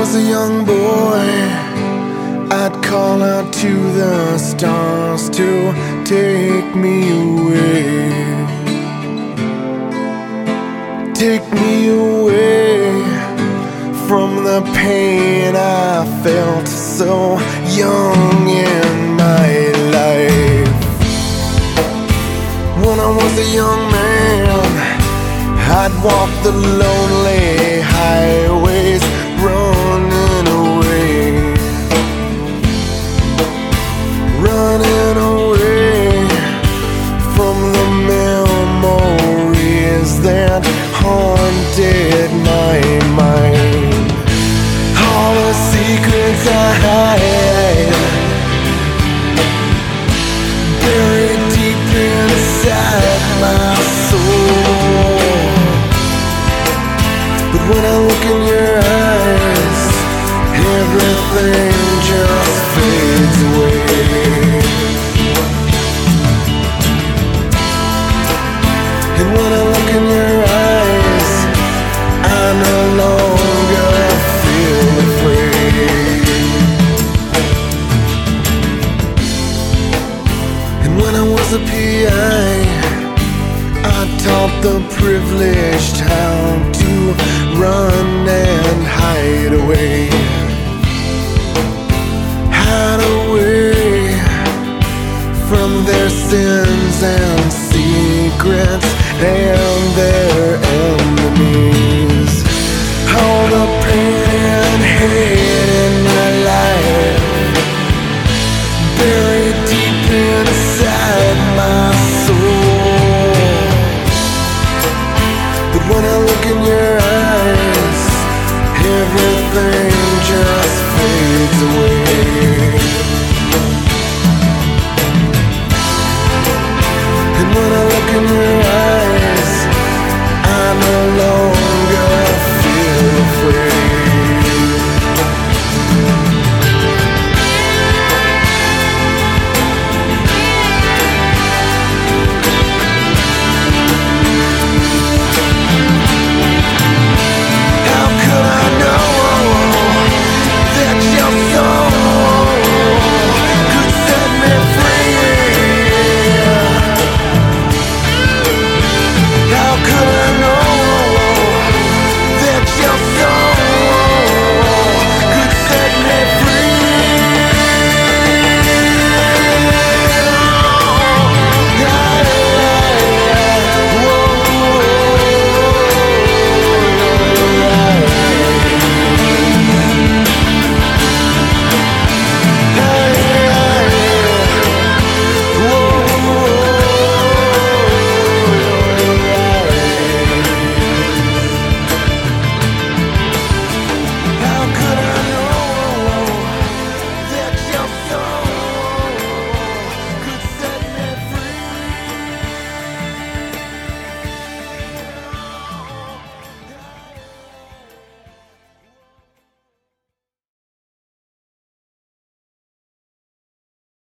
was a young boy, I'd call out to the stars to take me away. Take me away from the pain I felt so young in my life. When I was a young man, I'd walk the lonely highways running away. Running away from the memories that haunted my mind. All the secrets I hide, buried deep inside my soul. But when I look in your eyes, everything just fades away. And when I look in your eyes, I no longer feel afraid. And when I was a PI, I taught the privileged